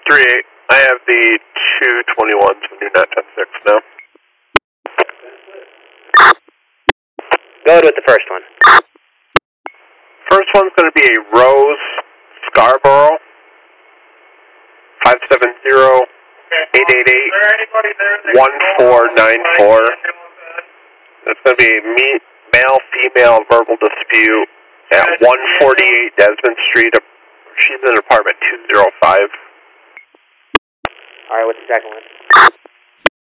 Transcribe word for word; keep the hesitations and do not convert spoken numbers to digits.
three eight. I have the two twenty-one, so you're not ten six now. Go ahead with the first one. First one's going to be a Rose Scarborough, five seven zero, eight eight eight, one four nine four. It's going to be a meet, male-female verbal dispute at one forty-eight Desmond Street. She's in apartment two oh five. All right, what's the second one?